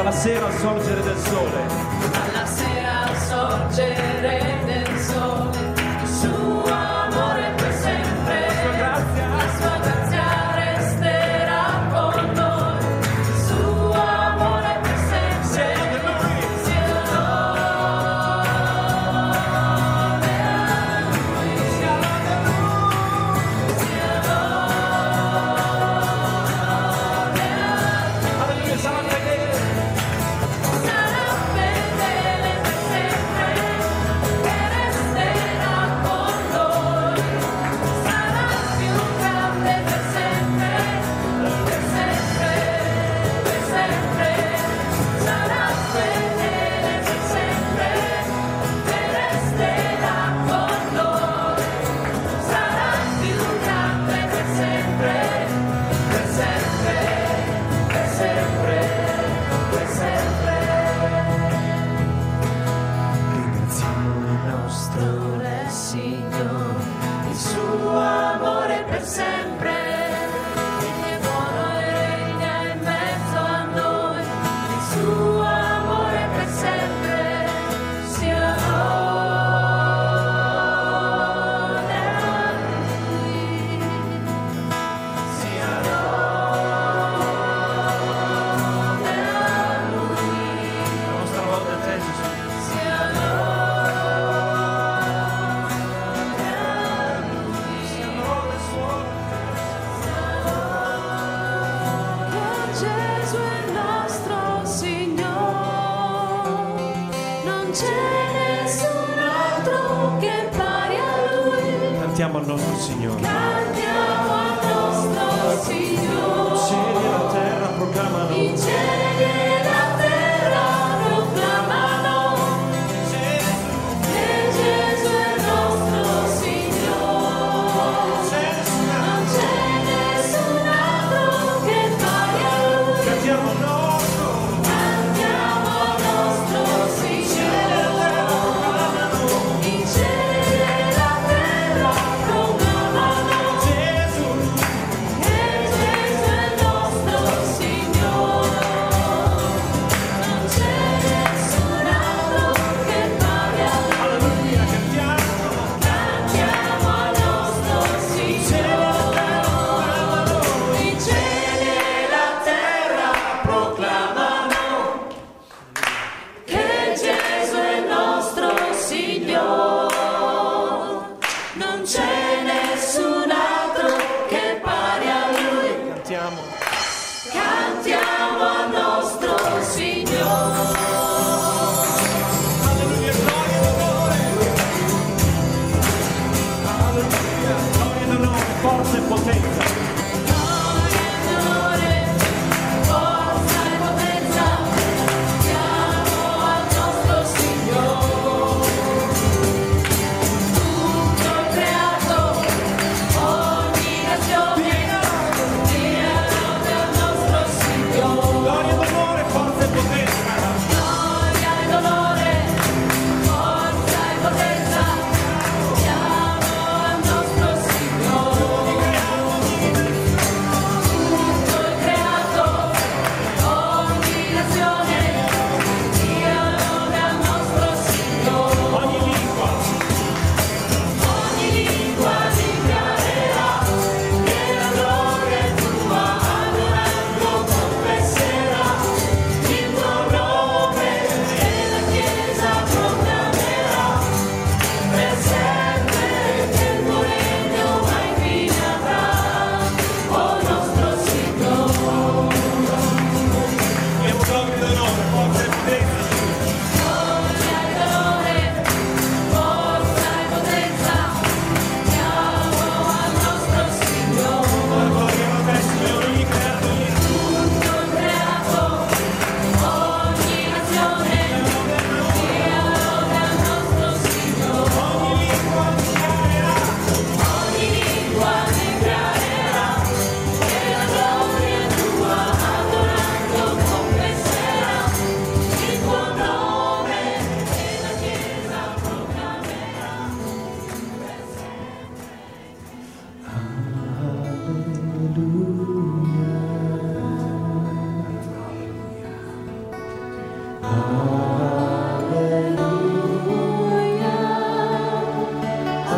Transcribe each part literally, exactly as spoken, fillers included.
dalla sera al sorgere del sole, alla sera al sorgere del sole, il suo amore per sempre, la sua grazia, la sua grazia resterà con noi, il suo amore per sempre, sia lode a lui, sia lode a lui, sia lode a lui. sia lode a lui. Alleluia, sarà fedele, Sarà fedele per sempre e resterà con noi. Sarà più grande per sempre, per sempre, per sempre. Sarà fedele per sempre e resterà con noi. Sarà più grande per sempre, per sempre, per sempre, per sempre. Ringraziamo il nostro Re Signore, il suo amore per sempre. Egli è buono e regna in mezzo a noi, il suo amore per sempre. Sia lode a lui, sia lode a lui. la nostra volta a te, Gesù. Sia lode a lui, Sia lode sua. che Gesù è il nostro Signore, non c'è nessun altro che pari a Lui. Cantiamo al nostro Signore. Cantiamo al nostro Signore, Cieli e la terra proclamano. i cieli e la terra proclamano che Gesù è il nostro Signore. Non c'è nessun altro che pari a Lui. Cantiamo al nostro. Cantiamo al nostro Signore, i cieli e la terra proclamano Gesù, che Gesù è il nostro Signore.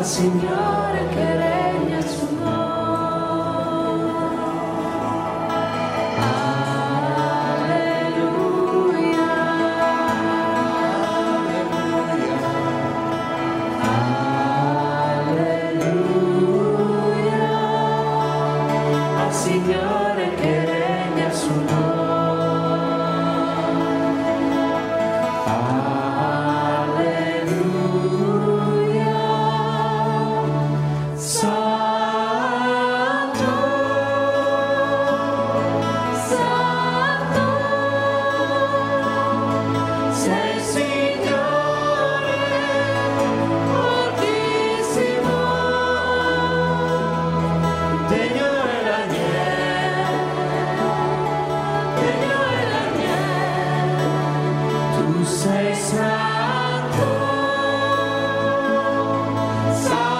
al Signore che regna su noi. Signore che regna su noi. Alleluia. Santo, Santo, sei Signore fortissimo, degno è l'agnello. Tu sei santo, santo.